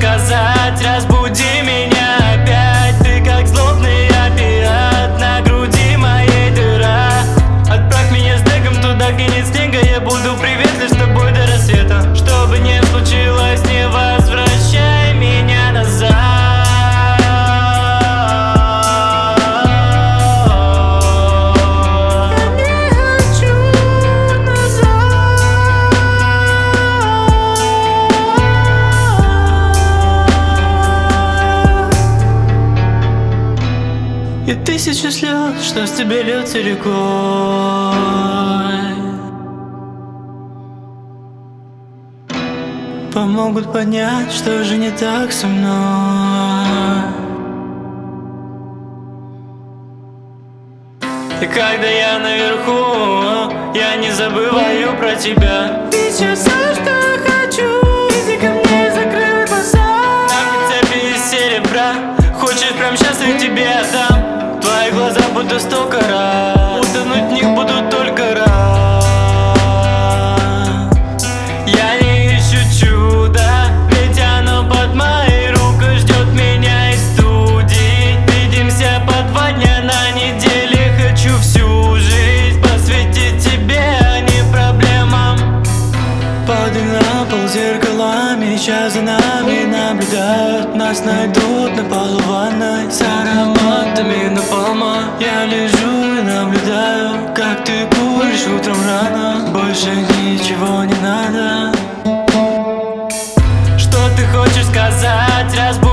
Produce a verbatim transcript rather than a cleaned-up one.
сказать, разбуди меня опять. Ты как злобный опиат, на груди моей дыра. Отправь меня с деком туда, где нет снега. Я буду приветлив с тобой до рассвета. Что бы ни случилось, не возвращай меня назад. И тысячу слез, что с тебя льется рекой, помогут понять, что же не так со мной. И когда я наверху, я не забываю про тебя. Ведь я все, что хочу, иди ко мне и закрой глаза. На мне цепи из серебра, хочешь прям сейчас я тебе отдам. Твои глаза будто сто карат, утонуть в них буду только рад. Я не ищу чуда, ведь оно под моей рукой ждет меня из студии. Видимся по два дня на неделе, хочу всю жизнь посвятить тебе, а не проблемам. Падай на пол зеркалами, сейчас за нами наблюдают. Нас найдут на полу ванной с ароматами напалма. Я лежу и наблюдаю, как ты куришь утром рано. Больше ничего не надо. Что ты хочешь сказать? Разбудишь